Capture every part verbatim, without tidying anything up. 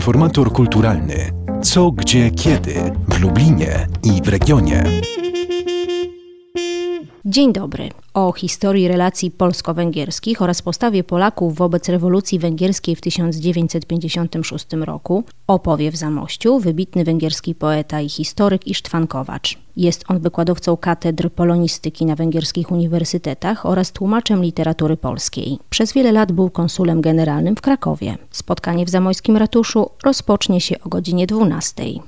Informator kulturalny. Co, gdzie, kiedy w Lublinie i w regionie. Dzień dobry. O historii relacji polsko-węgierskich oraz postawie Polaków wobec rewolucji węgierskiej w tysiąc dziewięćset pięćdziesiątym szóstym roku opowie w Zamościu wybitny węgierski poeta i historyk Ištvan Kovacs. Jest on wykładowcą katedr polonistyki na węgierskich uniwersytetach oraz tłumaczem literatury polskiej. Przez wiele lat był konsulem generalnym w Krakowie. Spotkanie w zamojskim ratuszu rozpocznie się o godzinie dwunastej.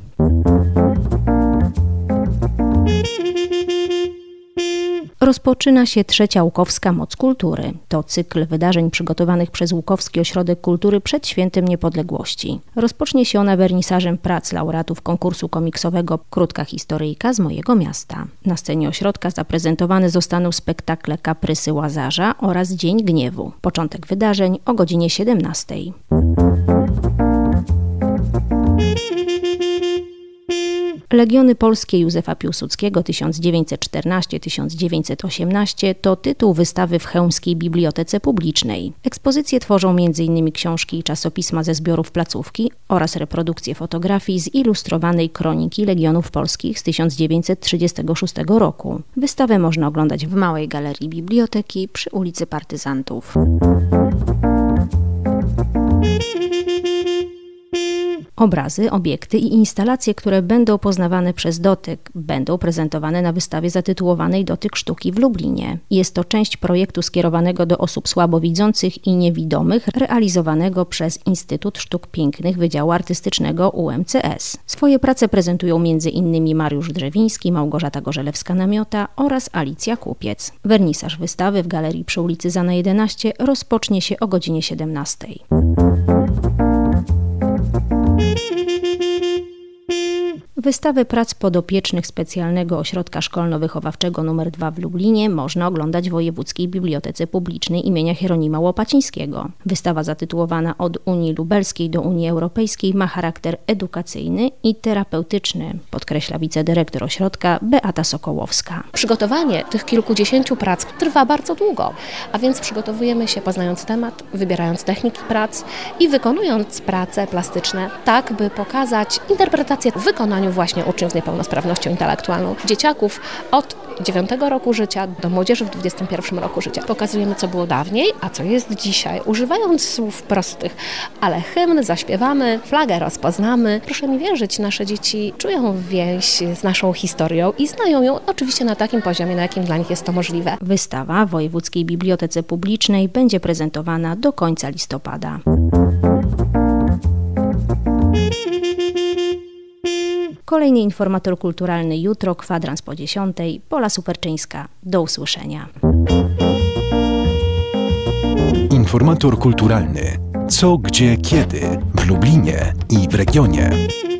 Rozpoczyna się trzecia Łukowska Moc Kultury. To cykl wydarzeń przygotowanych przez Łukowski Ośrodek Kultury przed Świętem Niepodległości. Rozpocznie się ona wernisażem prac laureatów konkursu komiksowego Krótka historyjka z mojego miasta. Na scenie ośrodka zaprezentowane zostaną spektakle Kaprysy Łazarza oraz Dzień Gniewu. Początek wydarzeń o godzinie siedemnastej. Legiony Polskie Józefa Piłsudskiego tysiąc dziewięćset czternasty do tysiąc dziewięćset osiemnasty to tytuł wystawy w Chełmskiej Bibliotece Publicznej. Ekspozycje tworzą między innymi książki i czasopisma ze zbiorów placówki oraz reprodukcje fotografii z ilustrowanej kroniki Legionów Polskich z tysiąc dziewięćset trzydziestego szóstego roku. Wystawę można oglądać w Małej Galerii Biblioteki przy ulicy Partyzantów. Obrazy, obiekty i instalacje, które będą poznawane przez dotyk, będą prezentowane na wystawie zatytułowanej Dotyk sztuki w Lublinie. Jest to część projektu skierowanego do osób słabowidzących i niewidomych, realizowanego przez Instytut Sztuk Pięknych Wydziału Artystycznego U M C S. Swoje prace prezentują między innymi Mariusz Drzewiński, Małgorzata Gorzelewska-Namiota oraz Alicja Kupiec. Wernisaż wystawy w galerii przy ulicy Zana jedenaście rozpocznie się o godzinie siedemnastej. Wystawę prac podopiecznych Specjalnego Ośrodka Szkolno-Wychowawczego nr dwa w Lublinie można oglądać w Wojewódzkiej Bibliotece Publicznej imienia Hieronima Łopacińskiego. Wystawa zatytułowana Od Unii Lubelskiej do Unii Europejskiej ma charakter edukacyjny i terapeutyczny, podkreśla wicedyrektor ośrodka Beata Sokołowska. Przygotowanie tych kilkudziesięciu prac trwa bardzo długo, a więc przygotowujemy się poznając temat, wybierając techniki prac i wykonując prace plastyczne tak, by pokazać interpretację w wykonaniu właśnie uczniów z niepełnosprawnością intelektualną, dzieciaków od dziewiątego roku życia do młodzieży w dwudziestym pierwszym roku życia. Pokazujemy, co było dawniej, a co jest dzisiaj, używając słów prostych, ale hymn zaśpiewamy, flagę rozpoznamy. Proszę mi wierzyć, nasze dzieci czują więź z naszą historią i znają ją oczywiście na takim poziomie, na jakim dla nich jest to możliwe. Wystawa w Wojewódzkiej Bibliotece Publicznej będzie prezentowana do końca listopada. Kolejny informator kulturalny jutro, kwadrans po dziesiątej, Pola Superczyńska. Do usłyszenia. Informator kulturalny. Co, gdzie, kiedy w Lublinie i w regionie.